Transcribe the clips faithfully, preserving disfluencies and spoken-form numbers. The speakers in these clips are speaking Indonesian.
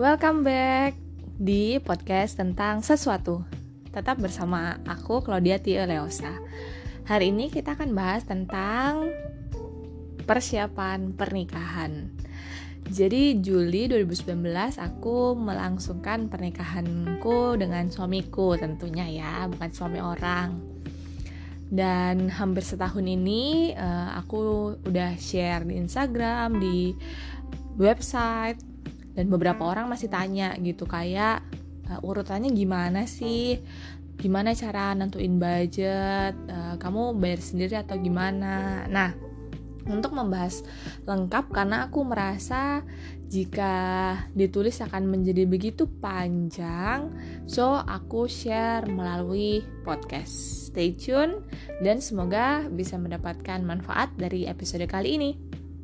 Welcome back di podcast tentang sesuatu. Tetap bersama aku Claudia Tia Leosa. Hari ini kita akan bahas tentang persiapan pernikahan. Jadi Juli dua ribu sembilan belas aku melangsungkan pernikahanku dengan suamiku tentunya ya, bukan suami orang. Dan hampir setahun ini uh, aku udah share di Instagram, di website, dan beberapa orang masih tanya gitu kayak uh, urutannya gimana sih, gimana cara nentuin budget, uh, kamu bayar sendiri atau gimana. Nah, untuk membahas lengkap karena aku merasa jika ditulis akan menjadi begitu panjang, so aku share melalui podcast. Stay tune dan semoga bisa mendapatkan manfaat dari episode kali ini.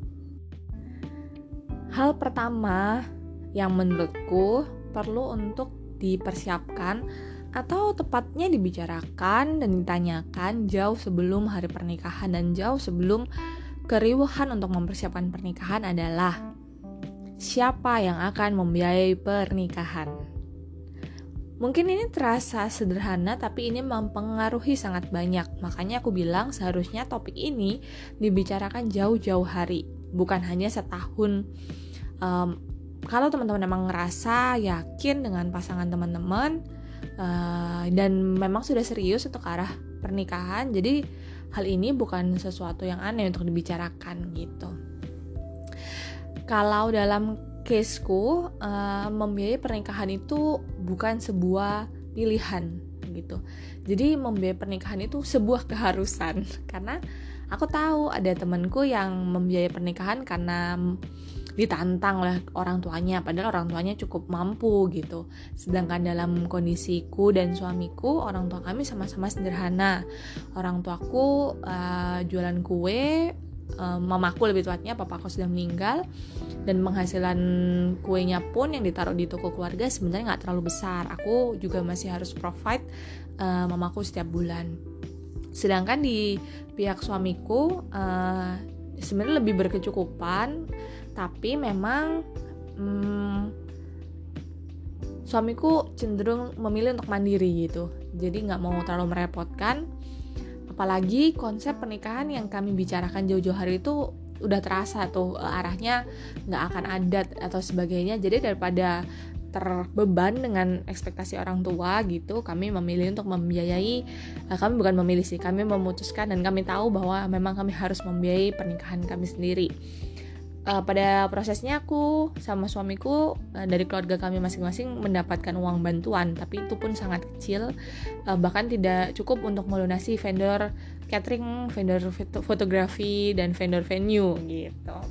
Hal pertama yang menurutku perlu untuk dipersiapkan atau tepatnya dibicarakan dan ditanyakan jauh sebelum hari pernikahan dan jauh sebelum keriuhan untuk mempersiapkan pernikahan adalah siapa yang akan membiayai pernikahan. Mungkin ini terasa sederhana tapi ini mempengaruhi sangat banyak. Makanya aku bilang seharusnya topik ini dibicarakan jauh-jauh hari, bukan hanya setahun. Um, kalau teman-teman memang ngerasa yakin dengan pasangan teman-teman uh, dan memang sudah serius untuk arah pernikahan, jadi hal ini bukan sesuatu yang aneh untuk dibicarakan gitu. Kalau dalam caseku, uh, membiayai pernikahan itu bukan sebuah pilihan gitu. Jadi membiayai pernikahan itu sebuah keharusan. Karena aku tahu ada temanku yang membiayai pernikahan karena ditantang oleh orang tuanya, padahal orang tuanya cukup mampu gitu. Sedangkan dalam kondisiku dan suamiku, orang tua kami sama-sama sederhana. Orang tuaku uh, jualan kue, uh, mamaku lebih tepatnya, papaku sudah meninggal, dan penghasilan kuenya pun yang ditaruh di toko keluarga sebenarnya nggak terlalu besar. Aku juga masih harus provide uh, mamaku setiap bulan. Sedangkan di pihak suamiku uh, sebenarnya lebih berkecukupan, tapi memang hmm, suamiku cenderung memilih untuk mandiri gitu. Jadi nggak mau terlalu merepotkan. Apalagi konsep pernikahan yang kami bicarakan jauh-jauh hari itu udah terasa tuh arahnya nggak akan adat atau sebagainya. Jadi daripada terbeban dengan ekspektasi orang tua gitu, kami memilih untuk membiayai, kami bukan memilih sih, kami memutuskan dan kami tahu bahwa memang kami harus membiayai pernikahan kami sendiri. Uh, pada prosesnya aku sama suamiku uh, dari keluarga kami masing-masing mendapatkan uang bantuan, tapi itu pun sangat kecil, uh, bahkan tidak cukup untuk melunasi vendor catering, vendor fotografi, dan vendor venue gitu.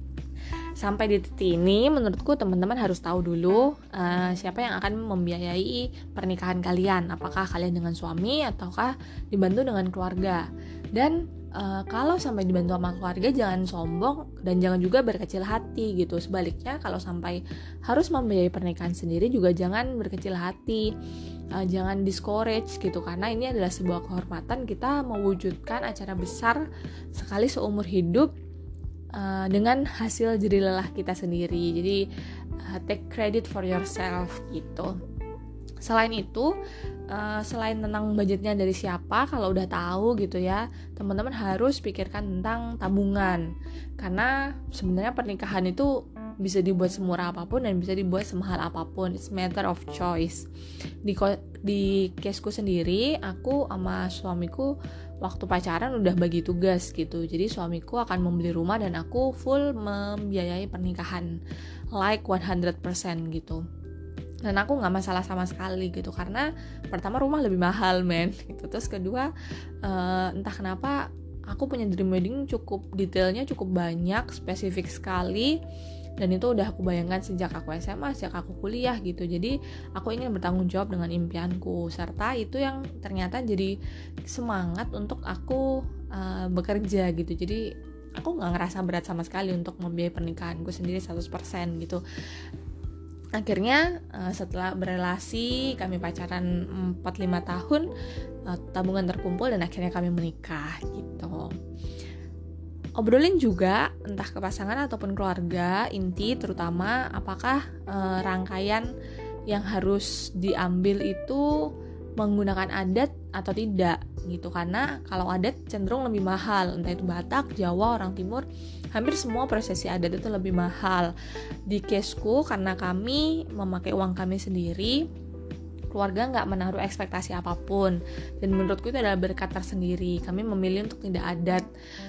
Sampai di titik ini menurutku teman-teman harus tahu dulu uh, siapa yang akan membiayai pernikahan kalian. Apakah kalian dengan suami ataukah dibantu dengan keluarga. Dan uh, kalau sampai dibantu sama keluarga jangan sombong dan jangan juga berkecil hati gitu. Sebaliknya kalau sampai harus membiayai pernikahan sendiri juga jangan berkecil hati. Uh, jangan discourage gitu, karena ini adalah sebuah kehormatan kita mewujudkan acara besar sekali seumur hidup Uh, dengan hasil jerih lelah kita sendiri. Jadi uh, take credit for yourself gitu. Selain itu, uh, selain tentang budgetnya dari siapa, kalau udah tahu gitu ya, teman-teman harus pikirkan tentang tabungan. Karena sebenarnya pernikahan itu bisa dibuat semurah apapun dan bisa dibuat semahal apapun. It's matter of choice. Di di caseku sendiri, aku sama suamiku waktu pacaran udah bagi tugas gitu. Jadi suamiku akan membeli rumah dan aku full membiayai pernikahan like one hundred percent gitu. Dan aku gak masalah sama sekali gitu, karena pertama rumah lebih mahal men gitu. Terus kedua uh, entah kenapa aku punya dream wedding cukup detailnya cukup banyak, spesifik sekali. Dan itu udah aku bayangkan sejak aku S M A, sejak aku kuliah gitu. Jadi aku ingin bertanggung jawab dengan impianku. Serta itu yang ternyata jadi semangat untuk aku uh, bekerja gitu. Jadi aku gak ngerasa berat sama sekali untuk membiayai pernikahanku sendiri seratus persen gitu. Akhirnya uh, setelah berelasi, kami pacaran empat lima tahun, uh, tabungan terkumpul dan akhirnya kami menikah gitu. Obrolin juga entah ke pasangan ataupun keluarga inti, terutama apakah e, rangkaian yang harus diambil itu menggunakan adat atau tidak gitu. Karena kalau adat cenderung lebih mahal, entah itu Batak, Jawa, orang Timur, hampir semua prosesi adat itu lebih mahal. Di caseku, karena kami memakai uang kami sendiri, keluarga nggak menaruh ekspektasi apapun, dan menurutku itu adalah berkat tersendiri. Kami memilih untuk tidak adat.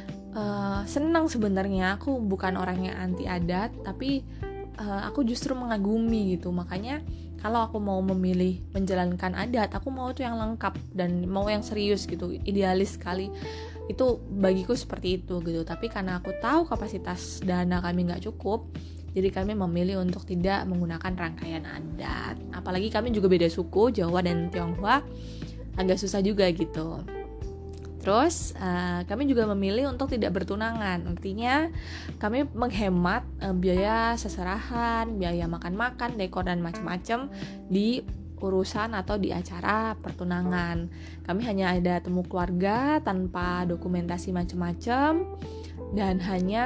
Uh, senang sebenarnya, aku bukan orang yang anti adat, tapi uh, aku justru mengagumi gitu. Makanya kalau aku mau memilih menjalankan adat, aku mau tuh yang lengkap dan mau yang serius gitu, idealis sekali. Itu bagiku seperti itu gitu. Tapi karena aku tahu kapasitas dana kami nggak cukup, jadi kami memilih untuk tidak menggunakan rangkaian adat. Apalagi kami juga beda suku, Jawa dan Tionghoa, agak susah juga gitu. Terus uh, kami juga memilih untuk tidak bertunangan. Artinya kami menghemat uh, biaya seserahan, biaya makan-makan, dekor dan macam-macam di urusan atau di acara pertunangan. Kami hanya ada temu keluarga tanpa dokumentasi macam-macam, dan hanya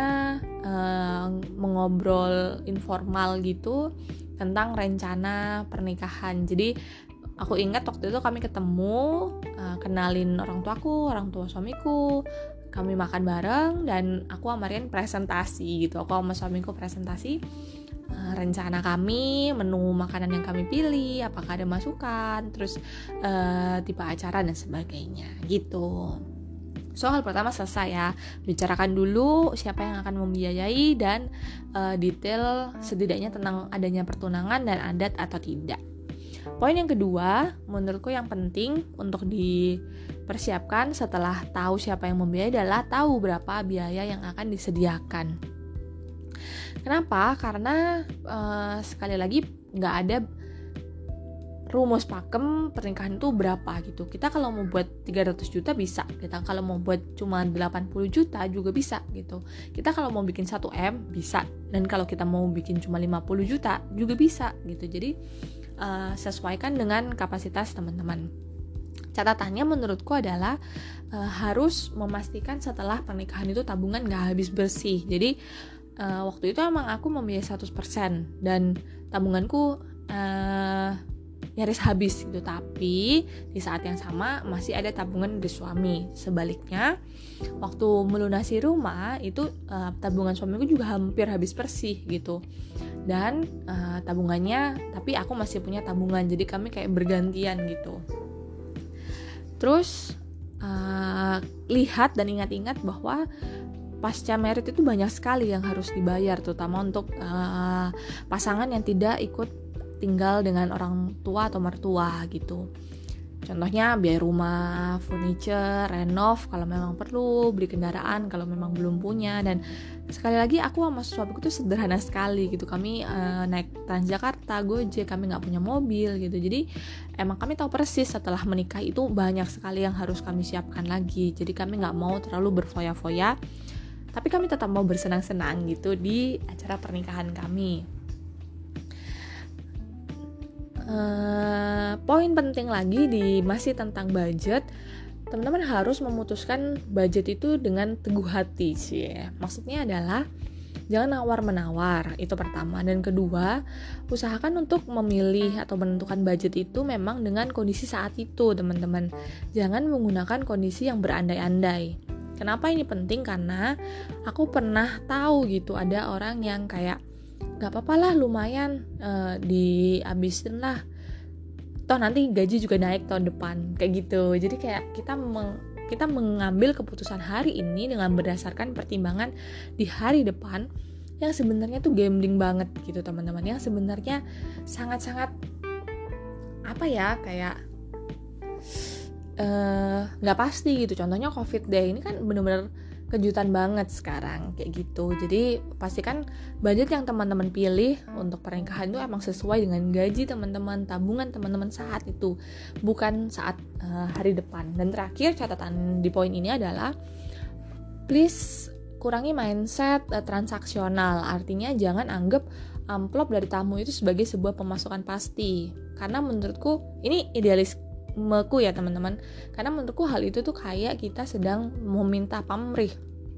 uh, mengobrol informal gitu tentang rencana pernikahan. Jadi aku ingat waktu itu kami ketemu, uh, kenalin orang tuaku, orang tua suamiku, kami makan bareng, dan aku sama Rian presentasi gitu. Aku sama suamiku presentasi uh, rencana kami, menu makanan yang kami pilih, apakah ada masukan, terus uh, tipe acara dan sebagainya gitu. Soal pertama selesai ya, bicarakan dulu siapa yang akan membiayai dan uh, detail setidaknya tentang adanya pertunangan dan adat atau tidak. Poin yang kedua, menurutku yang penting untuk dipersiapkan setelah tahu siapa yang membiayai adalah tahu berapa biaya yang akan disediakan. Kenapa? Karena uh, sekali lagi nggak ada rumus pakem pernikahan itu berapa gitu. Kita kalau mau buat tiga ratus juta bisa, kita kalau mau buat cuma delapan puluh juta juga bisa gitu. Kita kalau mau bikin satu M bisa, dan kalau kita mau bikin cuma lima puluh juta juga bisa gitu. Jadi uh, sesuaikan dengan kapasitas teman-teman. Catatannya menurutku adalah uh, harus memastikan setelah pernikahan itu tabungan gak habis bersih. Jadi uh, waktu itu emang aku membiayai seratus persen dan tabunganku uh, nyaris habis gitu, tapi di saat yang sama masih ada tabungan dari suami. Sebaliknya, waktu melunasi rumah itu uh, tabungan suamiku juga hampir habis bersih gitu, dan uh, tabungannya, tapi aku masih punya tabungan, jadi kami kayak bergantian gitu. Terus uh, lihat dan ingat-ingat bahwa pasca merit itu banyak sekali yang harus dibayar, terutama untuk uh, pasangan yang tidak ikut tinggal dengan orang tua atau mertua gitu. Contohnya biaya rumah, furniture, renov kalau memang perlu, beli kendaraan kalau memang belum punya. Dan sekali lagi aku sama suamiku tuh sederhana sekali gitu. Kami uh, naik Transjakarta, Gojek, kami nggak punya mobil gitu. Jadi emang kami tahu persis setelah menikah itu banyak sekali yang harus kami siapkan lagi. Jadi kami nggak mau terlalu berfoya-foya, tapi kami tetap mau bersenang-senang gitu di acara pernikahan kami. Uh, poin penting lagi di masih tentang budget, teman-teman harus memutuskan budget itu dengan teguh hati sih. Maksudnya adalah jangan nawar-menawar, itu pertama. Dan kedua, usahakan untuk memilih atau menentukan budget itu memang dengan kondisi saat itu, teman-teman. Jangan menggunakan kondisi yang berandai-andai. Kenapa ini penting? Karena aku pernah tahu gitu, ada orang yang kayak gak apa-apa lah, lumayan uh, dihabisin lah, toh nanti gaji juga naik tahun depan, kayak gitu. Jadi kayak kita meng, kita mengambil keputusan hari ini dengan berdasarkan pertimbangan di hari depan yang sebenarnya tuh gambling banget gitu teman-teman, yang sebenarnya sangat-sangat apa ya, kayak nggak uh, pasti gitu. Contohnya COVID deh, ini kan bener-bener kejutan banget sekarang kayak gitu. Jadi pastikan budget yang teman-teman pilih untuk pernikahan itu emang sesuai dengan gaji teman-teman, tabungan teman-teman saat itu, bukan saat uh, hari depan. Dan terakhir, catatan di poin ini adalah please kurangi mindset uh, transaksional. Artinya jangan anggap amplop dari tamu itu sebagai sebuah pemasukan pasti. Karena menurutku ini idealis meku ya teman-teman, karena menurutku hal itu tuh kayak kita sedang meminta pamrih.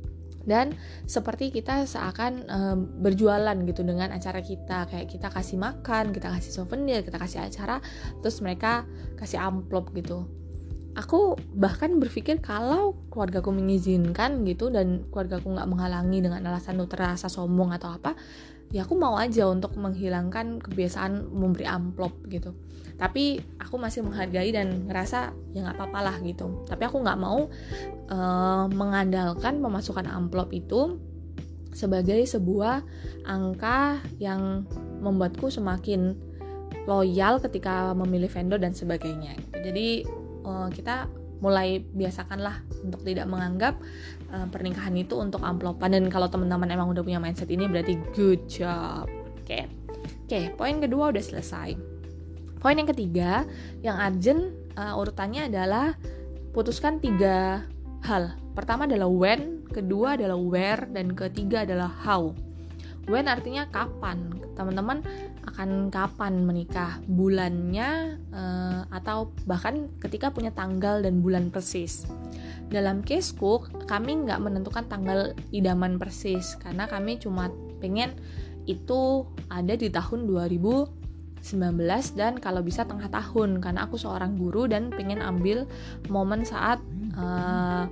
Dan seperti kita seakan e, berjualan gitu dengan acara kita, kayak kita kasih makan, kita kasih souvenir, kita kasih acara, terus mereka kasih amplop gitu. Aku bahkan berpikir kalau keluargaku mengizinkan gitu dan keluargaku nggak menghalangi dengan alasan itu terasa sombong atau apa, ya aku mau aja untuk menghilangkan kebiasaan memberi amplop gitu. Tapi aku masih menghargai dan ngerasa ya nggak apa-apa lah gitu. Tapi aku nggak mau uh, mengandalkan pemasukan amplop itu sebagai sebuah angka yang membuatku semakin loyal ketika memilih vendor dan sebagainya gitu. Jadi uh, kita mulai biasakanlah untuk tidak menganggap uh, pernikahan itu untuk amplopan. Dan kalau teman-teman emang udah punya mindset ini berarti good job. Oke, okay. oke. Okay, poin kedua udah selesai. Poin yang ketiga, yang urgent uh, urutannya adalah putuskan tiga hal. Pertama adalah when, kedua adalah where, dan ketiga adalah how. When artinya kapan, teman-teman akan kapan menikah, bulannya uh, atau bahkan ketika punya tanggal dan bulan persis. Dalam caseku, kami nggak menentukan tanggal idaman persis, karena kami cuma pengen itu ada di tahun dua ribu sembilan belas dan kalau bisa tengah tahun, karena aku seorang guru dan pengen ambil momen saat uh,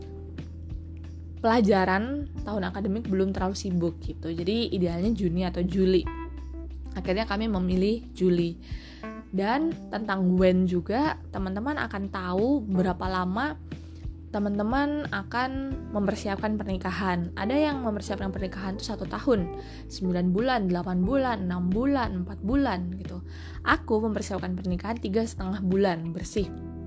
pelajaran tahun akademik belum terlalu sibuk gitu. Jadi idealnya Juni atau Juli. Akhirnya kami memilih Juli. Dan tentang when juga, teman-teman akan tahu berapa lama teman-teman akan mempersiapkan pernikahan. Ada yang mempersiapkan pernikahan itu satu tahun, sembilan bulan, delapan bulan, enam bulan, empat bulan gitu. Aku mempersiapkan pernikahan tiga setengah bulan bersih.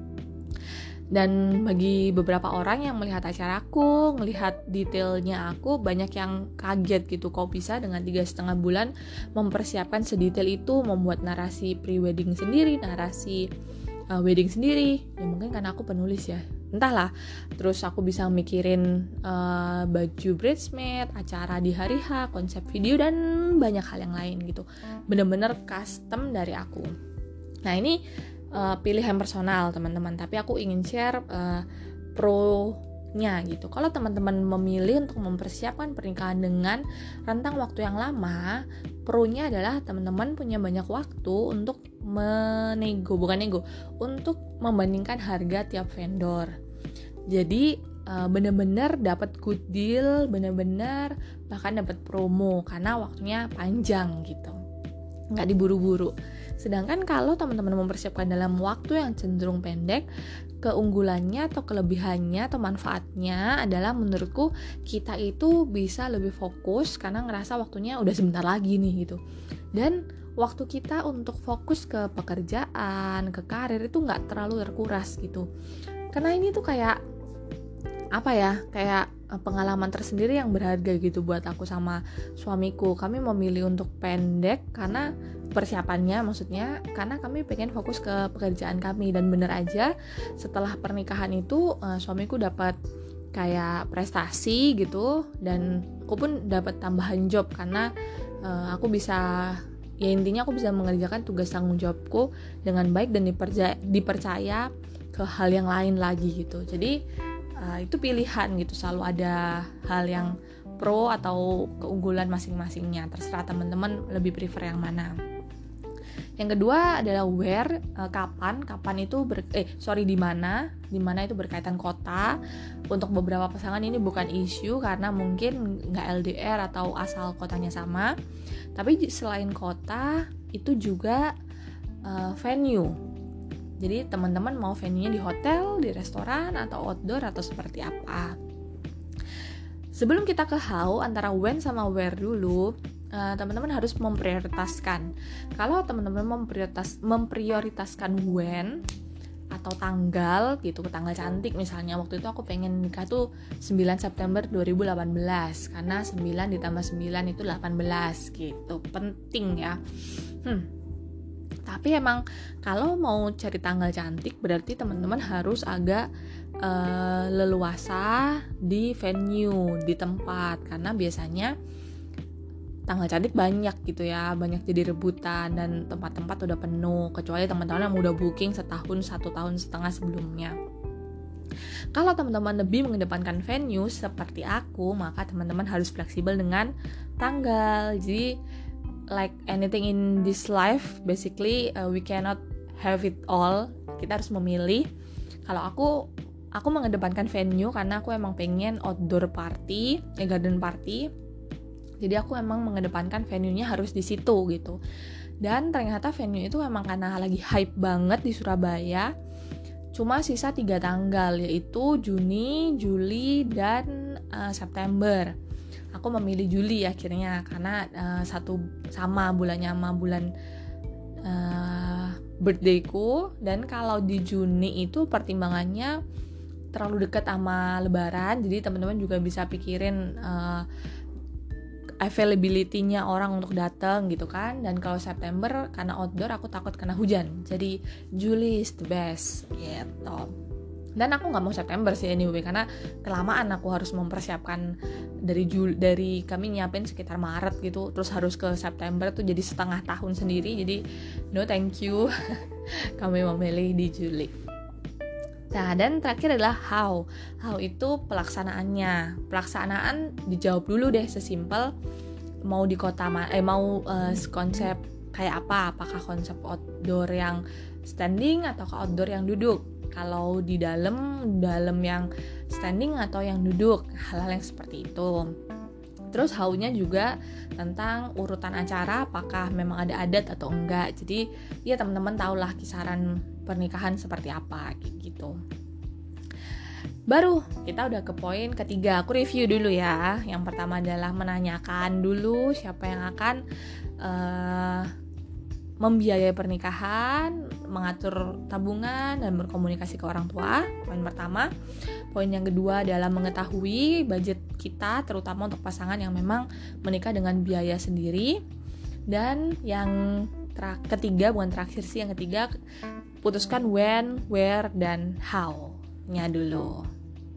Dan bagi beberapa orang yang melihat acaraku, melihat detailnya aku, banyak yang kaget gitu, kok bisa dengan tiga setengah bulan mempersiapkan sedetail itu, membuat narasi pre-wedding sendiri, narasi uh, wedding sendiri. Ya mungkin karena aku penulis ya, entahlah. Terus aku bisa mikirin uh, baju bridesmaid, acara di hari H, konsep video, dan banyak hal yang lain gitu. Bener-bener custom dari aku. Nah ini uh, pilihan personal teman-teman, tapi aku ingin share uh, pro-nya gitu. Kalau teman-teman memilih untuk mempersiapkan pernikahan dengan rentang waktu yang lama, pro-nya adalah teman-teman punya banyak waktu untuk menego, bukan nego, untuk membandingkan harga tiap vendor. Jadi uh, benar-benar dapat good deal, benar-benar bahkan dapat promo karena waktunya panjang gitu, nggak diburu-buru. Sedangkan kalau teman-teman mempersiapkan dalam waktu yang cenderung pendek, keunggulannya atau kelebihannya atau manfaatnya adalah menurutku kita itu bisa lebih fokus karena ngerasa waktunya udah sebentar lagi nih gitu. Dan waktu kita untuk fokus ke pekerjaan, ke karir itu nggak terlalu terkuras gitu. Karena ini tuh kayak apa ya, kayak pengalaman tersendiri yang berharga gitu buat aku sama suamiku. Kami memilih untuk pendek karena persiapannya, maksudnya karena kami pengen fokus ke pekerjaan kami. Dan bener aja setelah pernikahan itu uh, suamiku dapat kayak prestasi gitu, dan aku pun dapat tambahan job karena uh, aku bisa, ya intinya aku bisa mengerjakan tugas tanggung jawabku dengan baik dan dipercaya, dipercaya ke hal yang lain lagi gitu. Jadi uh, itu pilihan gitu, selalu ada hal yang pro atau keunggulan masing-masingnya, terserah teman-teman lebih prefer yang mana. Yang kedua adalah where, uh, kapan, kapan itu ber, eh sorry di mana, di mana itu berkaitan kota. Untuk beberapa pasangan ini bukan isu karena mungkin nggak L D R atau asal kotanya sama. Tapi selain kota itu juga uh, venue. Jadi teman-teman mau venue-nya di hotel, di restoran, atau outdoor, atau seperti apa. Sebelum kita ke how, antara when sama where dulu, uh, teman-teman harus memprioritaskan. Kalau teman-teman memprioritas, memprioritaskan when atau tanggal gitu, tanggal cantik misalnya, waktu itu aku pengen nikah tuh sembilan September dua ribu delapan belas karena sembilan ditambah sembilan itu delapan belas gitu, penting ya. Hmm. Tapi emang kalau mau cari tanggal cantik berarti teman-teman harus agak uh, leluasa di venue, di tempat, karena biasanya tanggal cantik banyak gitu ya, banyak jadi rebutan dan tempat-tempat udah penuh, kecuali teman-teman yang udah booking setahun, satu tahun setengah sebelumnya. Kalau teman-teman lebih mengedepankan venue seperti aku, maka teman-teman harus fleksibel dengan tanggal. Jadi like anything in this life, basically uh, we cannot have it all. Kita harus memilih. Kalau aku aku mengedepankan venue karena aku emang pengen outdoor party, eh, garden party. Jadi aku emang mengedepankan venue-nya harus di situ gitu. Dan ternyata venue itu emang karena lagi hype banget di Surabaya. Cuma sisa tiga tanggal, yaitu Juni, Juli, dan uh, September. Aku memilih Juli akhirnya karena uh, satu sama bulannya sama bulan uh, birthdayku. Dan kalau di Juni itu pertimbangannya terlalu dekat sama Lebaran, jadi teman-teman juga bisa pikirin uh, availability-nya orang untuk datang gitu kan. Dan kalau September karena outdoor aku takut kena hujan, jadi Juli is the best gitu. Dan aku nggak mau September sih anyway, karena kelamaan aku harus mempersiapkan dari Juli, dari kami nyiapin sekitar Maret gitu, terus harus ke September tuh jadi setengah tahun sendiri. Jadi no thank you. Kami memilih di Juli. Nah, dan terakhir adalah how. How itu pelaksanaannya. Pelaksanaan dijawab dulu deh, sesimpel mau di kota ma- eh mau uh, konsep kayak apa? Apakah konsep outdoor yang standing atau outdoor yang duduk? Kalau di dalam dalam yang standing atau yang duduk, hal-hal yang seperti itu. Terus how-nya juga tentang urutan acara, apakah memang ada adat atau enggak. Jadi ya teman-teman tahulah kisaran pernikahan seperti apa gitu. Baru kita udah ke poin ketiga. Aku review dulu ya. Yang pertama adalah menanyakan dulu siapa yang akan uh, membiayai pernikahan, mengatur tabungan, dan berkomunikasi ke orang tua. Poin pertama. Poin yang kedua adalah mengetahui budget kita, terutama untuk pasangan yang memang menikah dengan biaya sendiri. Dan yang ter- ketiga, bukan terakhir sih, yang ketiga, putuskan when, where, dan how-nya dulu.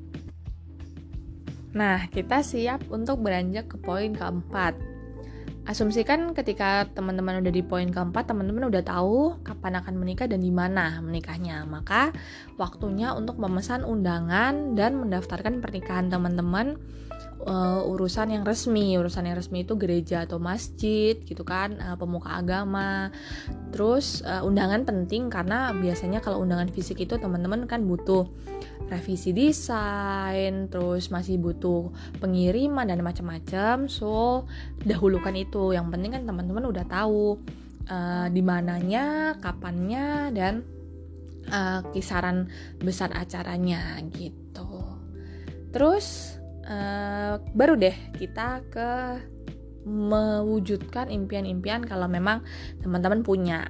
Nah, kita siap untuk beranjak ke poin keempat. Asumsikan ketika teman-teman udah di poin keempat, teman-teman udah tahu kapan akan menikah dan di mana menikahnya. Maka waktunya untuk memesan undangan dan mendaftarkan pernikahan teman-teman. Uh, urusan yang resmi, urusan yang resmi itu gereja atau masjid gitu kan, uh, pemuka agama. Terus uh, undangan penting karena biasanya kalau undangan fisik itu teman-teman kan butuh revisi desain, terus masih butuh pengiriman dan macam-macam. So dahulukan itu. Yang penting kan teman-teman udah tahu uh, di mananya, kapannya, dan uh, kisaran besar acaranya gitu. Terus Uh, baru deh kita ke mewujudkan impian-impian kalau memang teman-teman punya.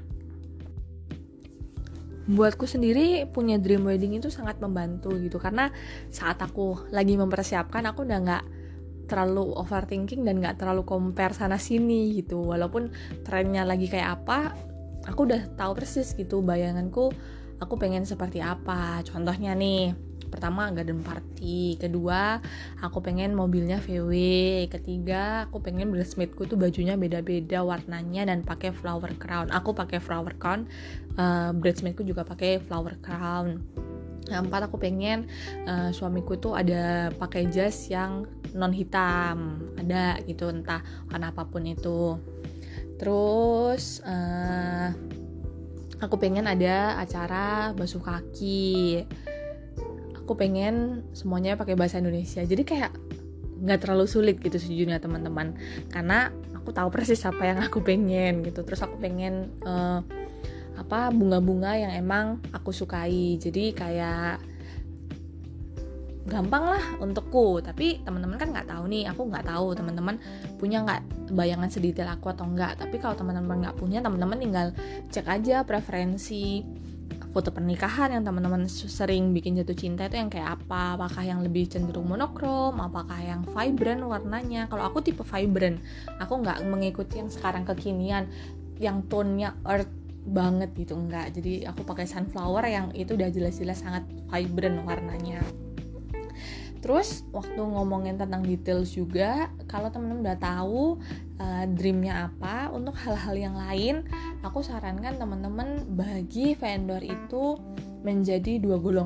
Buatku sendiri punya dream wedding itu sangat membantu gitu, karena saat aku lagi mempersiapkan aku udah nggak terlalu overthinking dan nggak terlalu compare sana sini gitu. Walaupun trennya lagi kayak apa, aku udah tahu persis gitu bayanganku aku pengen seperti apa. Contohnya nih, pertama garden party, kedua aku pengen mobilnya V W, ketiga aku pengen bridesmaidku tuh bajunya beda-beda warnanya dan pakai flower crown. Aku pakai flower crown, uh, bridesmaidku juga pakai flower crown. Nah, empat aku pengen uh, suamiku tuh ada pakai jas yang non hitam, ada gitu, entah warna apapun itu. Terus uh, aku pengen ada acara basuh kaki. Aku pengen semuanya pakai bahasa Indonesia. Jadi kayak nggak terlalu sulit gitu sejujurnya teman-teman, karena aku tahu persis apa yang aku pengen gitu. Terus aku pengen uh, apa bunga-bunga yang emang aku sukai. Jadi kayak gampang lah untukku. Tapi teman-teman kan nggak tahu nih. Aku nggak tahu teman-teman punya nggak bayangan sedetail aku atau enggak. Tapi kalau teman-teman nggak punya, teman-teman tinggal cek aja preferensi foto pernikahan yang teman-teman sering bikin jatuh cinta itu yang kayak apa. Apakah yang lebih cenderung monokrom, apakah yang vibrant warnanya. Kalau aku tipe vibrant, aku nggak mengikuti yang sekarang kekinian yang tone-nya earth banget gitu, enggak. Jadi aku pakai sunflower yang itu udah jelas-jelas sangat vibrant warnanya. Terus waktu ngomongin tentang details juga, kalau teman-teman udah tahu uh, dreamnya apa, untuk hal-hal yang lain aku sarankan teman-teman bagi vendor itu menjadi dua golongan gitu.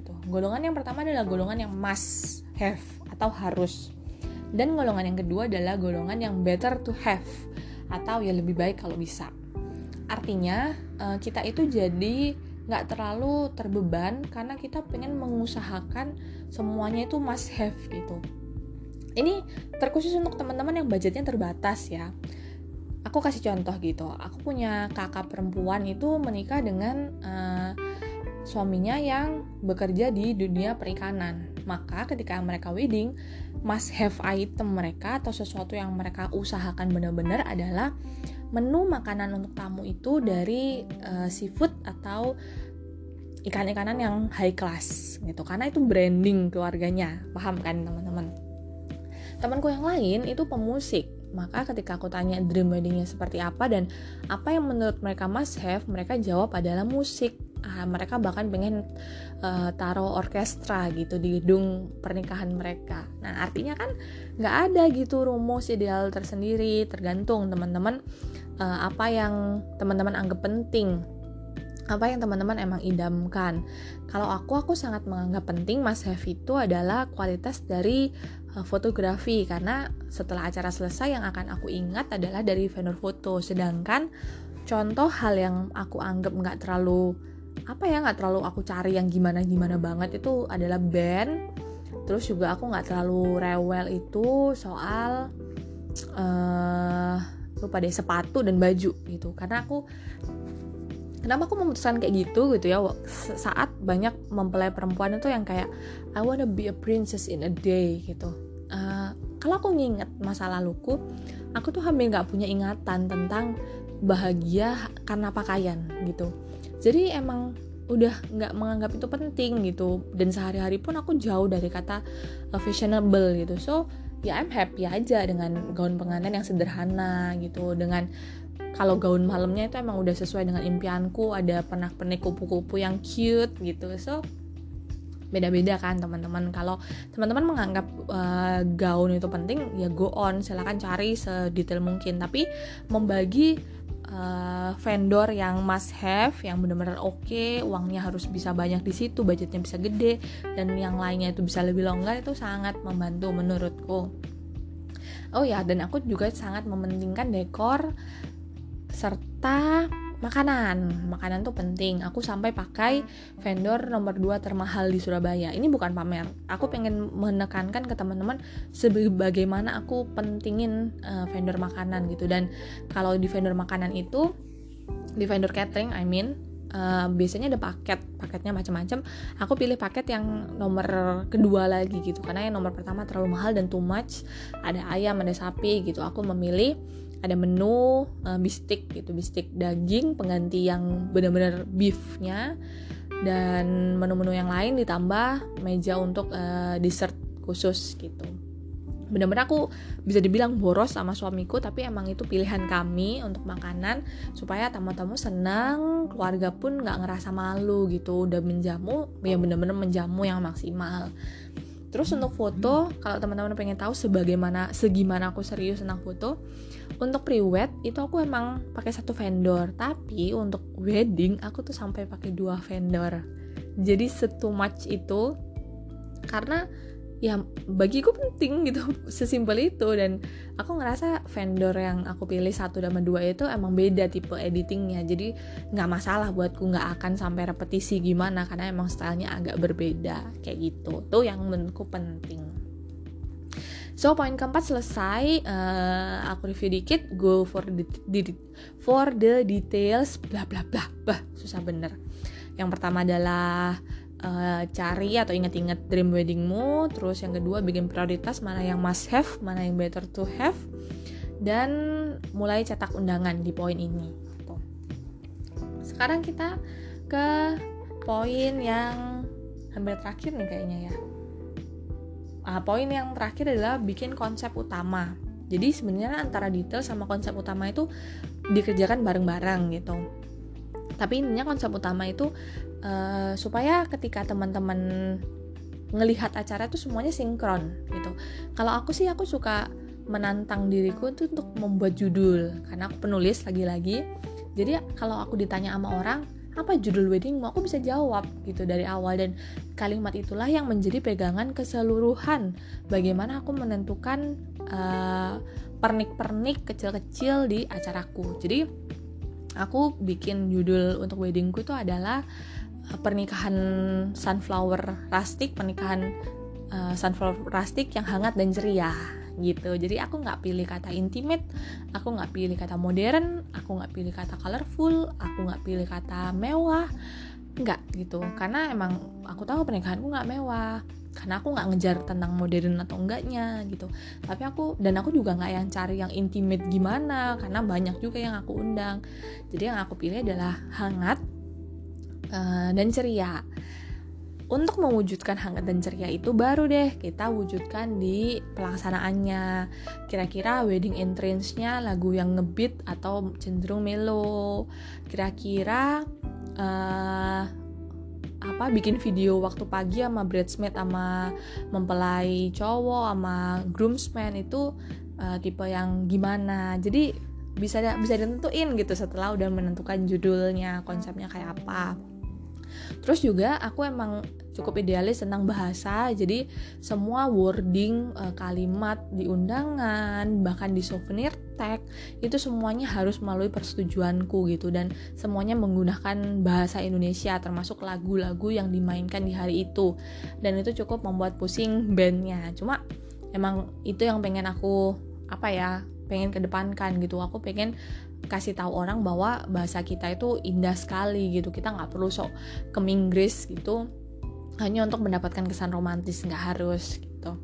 gitu. Golongan yang pertama adalah golongan yang must have atau harus. Dan golongan yang kedua adalah golongan yang better to have atau ya lebih baik kalau bisa. Artinya kita itu jadi gak terlalu terbeban karena kita pengen mengusahakan semuanya itu must have gitu. Ini terkhusus untuk teman-teman yang budgetnya terbatas ya. Aku kasih contoh gitu. Aku punya kakak perempuan itu menikah dengan uh, suaminya yang bekerja di dunia perikanan. Maka ketika mereka wedding, must have item mereka atau sesuatu yang mereka usahakan benar-benar adalah menu makanan untuk tamu itu dari uh, seafood atau ikan-ikanan yang high class gitu. Karena itu branding keluarganya. Paham kan teman-teman? Temanku yang lain itu pemusik, maka ketika aku tanya dream weddingnya seperti apa dan apa yang menurut mereka must have, mereka jawab adalah musik. Ah, mereka bahkan pengen uh, taruh orkestra gitu di gedung pernikahan mereka. Nah artinya kan nggak ada gitu rumus ideal tersendiri, tergantung teman-teman uh, apa yang teman-teman anggap penting, apa yang teman-teman emang idamkan. Kalau aku, aku sangat menganggap penting must have itu adalah kualitas dari uh, fotografi, karena setelah acara selesai yang akan aku ingat adalah dari vendor foto. Sedangkan contoh hal yang aku anggap nggak terlalu apa ya nggak terlalu aku cari yang gimana-gimana banget itu adalah band. Terus juga aku nggak terlalu rewel itu soal uh, lupa deh sepatu dan baju gitu, karena aku kenapa aku memutuskan kayak gitu gitu ya, saat banyak mempelai perempuan itu yang kayak I wanna be a princess in a day gitu. Uh, kalau aku nginget masa laluku, aku tuh hampir nggak punya ingatan tentang bahagia karena pakaian gitu. Jadi emang udah nggak menganggap itu penting gitu, dan sehari-hari pun aku jauh dari kata uh, fashionable gitu. So ya I'm happy aja dengan gaun pengantin yang sederhana gitu, dengan kalau gaun malamnya itu emang udah sesuai dengan impianku, ada pernak-pernik kupu-kupu yang cute gitu. So beda-beda kan teman-teman. Kalau teman-teman menganggap uh, gaun itu penting, ya go on, silakan cari sedetail mungkin. Tapi membagi uh, vendor yang must have, yang benar-benar oke, okay, uangnya harus bisa banyak di situ, budgetnya bisa gede, dan yang lainnya itu bisa lebih longgar, itu sangat membantu menurutku. Oh ya, dan aku juga sangat mementingkan dekor serta makanan. Makanan tuh penting. Aku sampai pakai vendor nomor dua termahal di Surabaya. Ini bukan pamer. Aku pengen menekankan ke teman-teman sebagaimana aku pentingin uh, vendor makanan gitu. Dan kalau di vendor makanan itu, di vendor catering I mean, uh, biasanya ada paket. Paketnya macam-macam. Aku pilih paket yang nomor kedua lagi gitu. Karena yang nomor pertama terlalu mahal dan too much. Ada ayam, ada sapi gitu. Aku memilih ada menu uh, bistik gitu, bistik daging pengganti yang benar-benar beefnya, dan menu-menu yang lain ditambah meja untuk uh, dessert khusus gitu. Benar-benar aku bisa dibilang boros sama suamiku, tapi emang itu pilihan kami untuk makanan supaya tamu-tamu senang, keluarga pun nggak ngerasa malu gitu, udah menjamu ya benar-benar menjamu yang maksimal. Terus untuk foto, kalau teman-teman pengen tahu sebagaimana segimana aku serius tentang foto, untuk pre-wed itu aku emang pakai satu vendor, tapi untuk wedding aku tuh sampai pakai dua vendor. Jadi setoo much itu, karena ya bagiku penting gitu, sesimpel itu. Dan aku ngerasa vendor yang aku pilih satu dan dua itu emang beda tipe editingnya, jadi nggak masalah buatku, nggak akan sampai repetisi gimana, karena emang stylenya agak berbeda kayak gitu. Tuh yang menurutku penting. So poin keempat selesai, uh, aku review dikit, go for the, the for the details, bla bla bla, bah susah bener. Yang pertama adalah Uh, cari atau ingat-ingat dream weddingmu. Terus yang kedua, bikin prioritas mana yang must have, mana yang better to have, dan mulai cetak undangan di poin ini. Tuh. Sekarang kita ke poin yang hampir terakhir nih kayaknya ya. Uh, poin yang terakhir adalah bikin konsep utama. Jadi sebenarnya antara detail sama konsep utama itu dikerjakan bareng-bareng gitu. Tapi intinya konsep utama itu uh, supaya ketika teman-teman ngelihat acara itu semuanya sinkron gitu. Kalau aku sih aku suka menantang diriku itu untuk membuat judul, karena aku penulis lagi-lagi. Jadi kalau aku ditanya sama orang, apa judul weddingmu, aku bisa jawab gitu dari awal, dan kalimat itulah yang menjadi pegangan keseluruhan bagaimana aku menentukan uh, pernik-pernik kecil-kecil di acaraku. Jadi aku bikin judul untuk weddingku itu adalah uh, pernikahan sunflower rustic, pernikahan uh, sunflower rustic yang hangat dan ceria gitu. Jadi aku nggak pilih kata intimate, aku nggak pilih kata modern, aku nggak pilih kata colorful, aku nggak pilih kata mewah, nggak gitu. Karena emang aku tahu pernikahanku nggak mewah, karena aku nggak ngejar tentang modern atau enggaknya gitu. Tapi aku dan aku juga nggak yang cari yang intimate gimana, karena banyak juga yang aku undang. Jadi yang aku pilih adalah hangat uh, dan ceria. Untuk mewujudkan hangat dan ceria itu baru deh kita wujudkan di pelaksanaannya. Kira-kira wedding entrance-nya lagu yang ngebeat atau cenderung mellow. Kira-kira uh, apa bikin video waktu pagi sama bridesmaid sama mempelai cowok sama groomsman itu uh, tipe yang gimana. Jadi bisa bisa ditentuin gitu setelah udah menentukan judulnya, konsepnya kayak apa. Terus juga aku emang cukup idealis tentang bahasa, jadi semua wording, e, kalimat di undangan, bahkan di souvenir tag, itu semuanya harus melalui persetujuanku gitu, dan semuanya menggunakan bahasa Indonesia, termasuk lagu-lagu yang dimainkan di hari itu, dan itu cukup membuat pusing bandnya. Cuma emang itu yang pengen aku, apa ya, pengen kedepankan gitu. Aku pengen kasih tahu orang bahwa bahasa kita itu indah sekali gitu. Kita nggak perlu sok ke Inggris gitu hanya untuk mendapatkan kesan romantis, nggak harus gitu.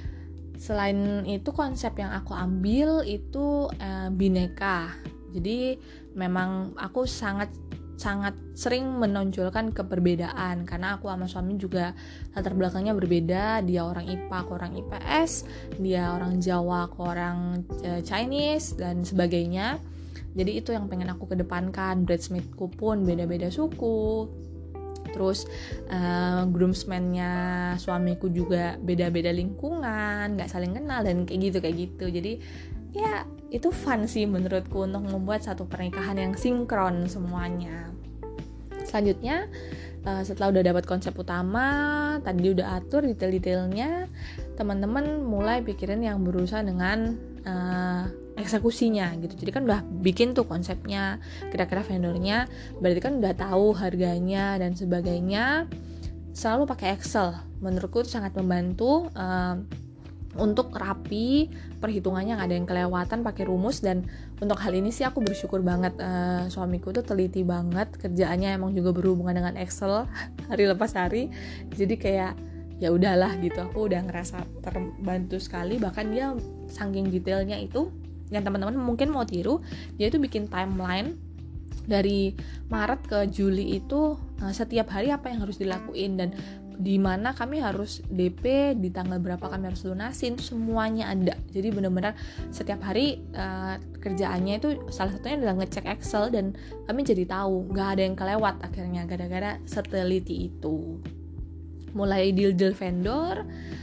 Selain itu konsep yang aku ambil itu eh, bineka. Jadi memang aku sangat sangat sering menonjolkan keberbedaan karena aku sama suami juga latar belakangnya berbeda. Dia orang I P A, aku orang I P S, dia orang Jawa, aku orang uh, Chinese dan sebagainya. Jadi itu yang pengen aku kedepankan. Bridesmaidku pun beda-beda suku. Terus uh, groomsman-nya suamiku juga beda-beda lingkungan, nggak saling kenal dan kayak gitu kayak gitu. Jadi ya itu fun sih menurutku untuk membuat satu pernikahan yang sinkron semuanya. Selanjutnya uh, setelah udah dapat konsep utama, tadi udah atur detail-detailnya, teman-teman mulai pikirin yang berurusan dengan uh, eksekusinya gitu. Jadi kan udah bikin tuh konsepnya, kira-kira vendornya, berarti kan udah tahu harganya dan sebagainya. Selalu pakai Excel, menurutku itu sangat membantu uh, untuk rapi, perhitungannya nggak ada yang kelewatan, pakai rumus. Dan untuk hal ini sih aku bersyukur banget, uh, suamiku tuh teliti banget, kerjaannya emang juga berhubungan dengan Excel hari lepas hari. Jadi kayak ya udahlah gitu, aku udah ngerasa terbantu sekali. Bahkan dia saking detailnya itu, yang teman-teman mungkin mau tiru, dia itu bikin timeline dari Maret ke Juli itu uh, setiap hari apa yang harus dilakuin dan di mana kami harus D P, di tanggal berapa kami harus lunasin, itu semuanya ada. Jadi benar-benar setiap hari uh, kerjaannya itu salah satunya adalah ngecek Excel, dan kami jadi tahu nggak ada yang kelewat akhirnya gara-gara seteliti itu. Mulai deal-deal vendor,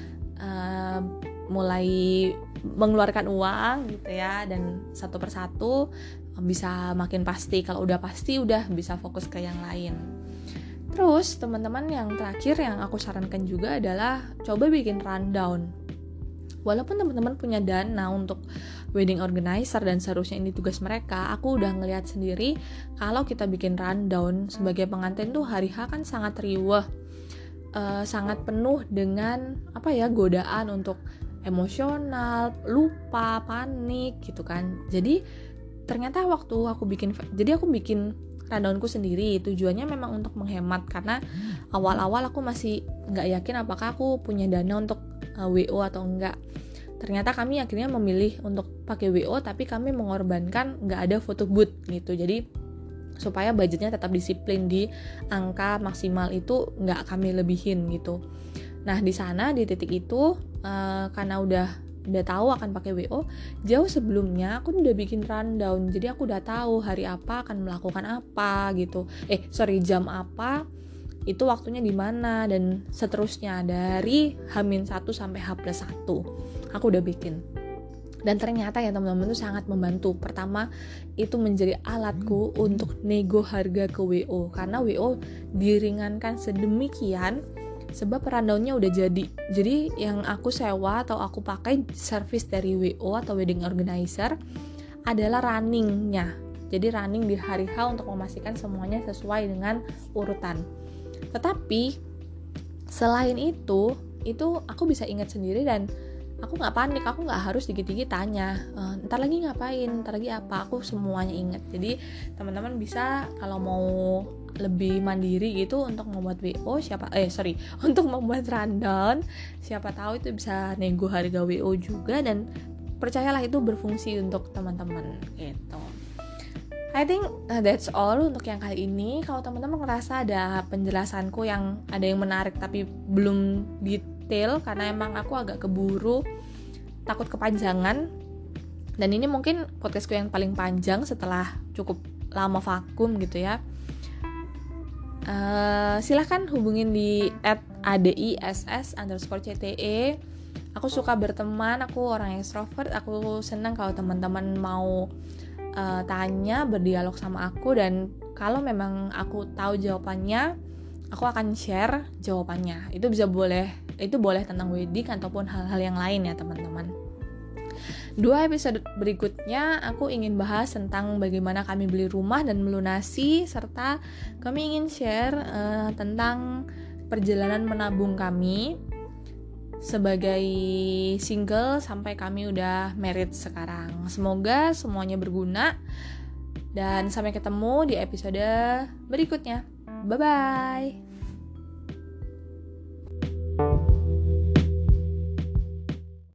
uh, mulai mengeluarkan uang gitu ya, dan satu persatu bisa makin pasti. Kalau udah pasti udah bisa fokus ke yang lain. Terus teman-teman yang terakhir yang aku sarankan juga adalah coba bikin rundown. Walaupun teman-teman punya dana untuk wedding organizer dan seharusnya ini tugas mereka, aku udah ngelihat sendiri kalau kita bikin rundown sebagai pengantin tuh hari H kan sangat riweh, uh, sangat penuh dengan apa ya, godaan untuk emosional, lupa, panik gitu kan. Jadi ternyata waktu aku bikin, jadi aku bikin rundownku sendiri, tujuannya memang untuk menghemat, karena awal-awal aku masih nggak yakin apakah aku punya dana untuk uh, W O atau enggak. Ternyata kami akhirnya memilih untuk pakai W O, tapi kami mengorbankan nggak ada photo booth gitu. Jadi supaya budgetnya tetap disiplin di angka maksimal itu, nggak kami lebihin gitu. Nah di sana di titik itu uh, karena udah udah tahu akan pakai W O, jauh sebelumnya aku udah bikin rundown. Jadi aku udah tahu hari apa akan melakukan apa gitu. Eh sorry jam apa, itu waktunya di mana dan seterusnya dari H minus satu sampai H plus satu. Aku udah bikin. Dan ternyata ya teman-teman itu sangat membantu. Pertama, itu menjadi alatku untuk nego harga ke W O, karena W O diringankan sedemikian sebab rundownnya udah jadi. Jadi yang aku sewa atau aku pakai service dari W O atau wedding organizer adalah runningnya. Jadi running di hari H untuk memastikan semuanya sesuai dengan urutan. Tetapi selain itu, itu aku bisa ingat sendiri dan aku nggak panik, aku nggak harus dikit-dikit tanya, e, ntar lagi ngapain, ntar lagi apa, aku semuanya ingat. Jadi teman-teman bisa kalau mau lebih mandiri gitu untuk membuat W O, siapa eh sorry untuk membuat rundown, siapa tahu itu bisa nego harga W O juga, dan percayalah itu berfungsi untuk teman-teman gitu. I think uh, that's all untuk yang kali ini. Kalau teman-teman ngerasa ada penjelasanku yang ada yang menarik tapi belum detail karena emang aku agak keburu, takut kepanjangan, dan ini mungkin podcastku yang paling panjang setelah cukup lama vakum gitu ya, uh, silahkan hubungin di at adiss underscore cte. Aku suka berteman, aku orang extrovert, aku senang kalau teman-teman mau uh, tanya, berdialog sama aku, dan kalau memang aku tahu jawabannya, aku akan share jawabannya. Itu bisa boleh, itu boleh tentang wedding ataupun hal-hal yang lain ya teman-teman. Dua episode berikutnya aku ingin bahas tentang bagaimana kami beli rumah dan melunasi, serta kami ingin share uh, tentang perjalanan menabung kami sebagai single sampai kami udah married sekarang. Semoga semuanya berguna, dan sampai ketemu di episode berikutnya. Bye bye.